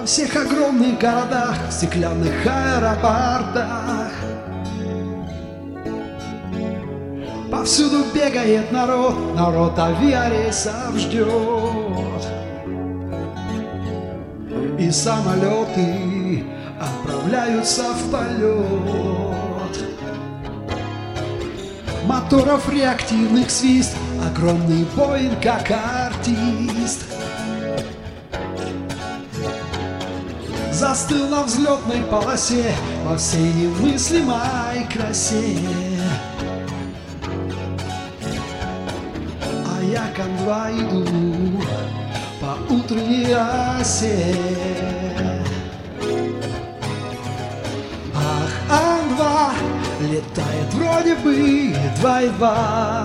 всех огромных городах, в стеклянных аэропортах. Повсюду бегает народ, народ авиарейсов ждет. И самолеты отправляются в полет. Моторов реактивных свист, огромный Боинг как артист застыл на взлетной полосе во всей немыслимой красе. А я к Ан-2 иду по утренней росе. Ах, Ан-2 летает вроде бы 2,2.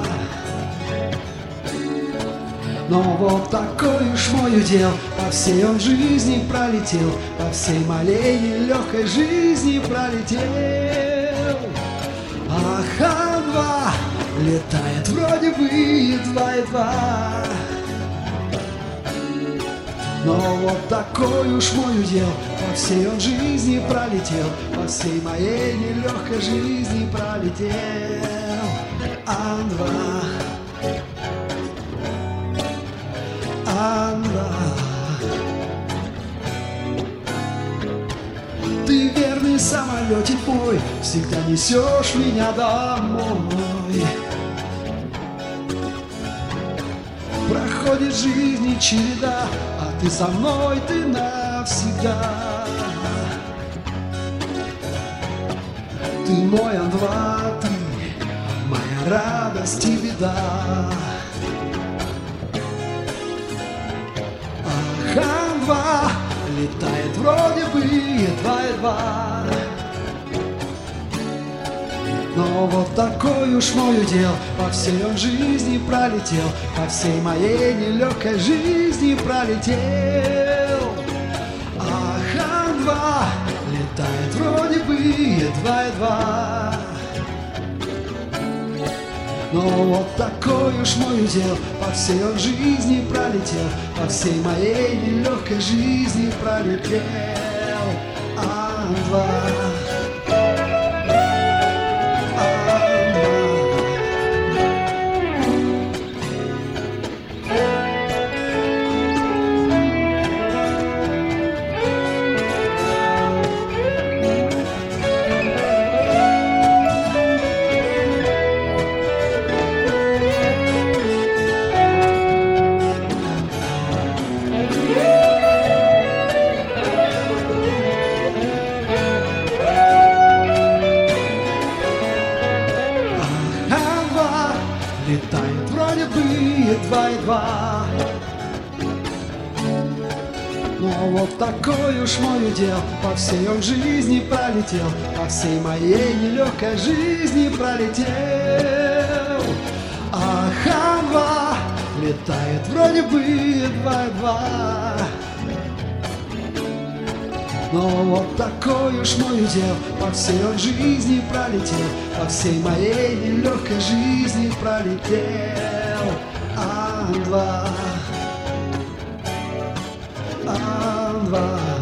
Но вот такой уж мой удел, по всей он жизни пролетел, по всей моей нелегкой жизни пролетел. Ах, Ан-2 летает вроде бы 2,2. Но вот такой уж мой удел, по всей он жизни пролетел, по всей моей нелегкой жизни пролетел. Ан-2, Ан-2. Ты верный самолетик мой, всегда несешь меня домой. Проходит жизнь и череда, а ты со мной, ты навсегда. Ты мой Ан-2, ты моя радость и беда. Ах, Ан-2 летает вроде бы 2,2. Но вот такой уж мой удел, по всей он жизни пролетел, по всей моей нелегкой жизни пролетел. Ах, Ан-2 летает вроде бы 2,2. Но вот такой уж мой удел, по всей он жизни пролетел, по всей моей нелегкой жизни пролетел. Ан-2. Летает вроде бы 2,2. Но вот такой уж мой удел, по всей он жизни пролетел, по всей моей нелегкой жизни пролетел. Ах, Ан-2 летает вроде бы 2,2. Но вот такой уж мой удел, по всей он жизни пролетел, по всей моей нелегкой жизни пролетел. Ан-2, Ан-2.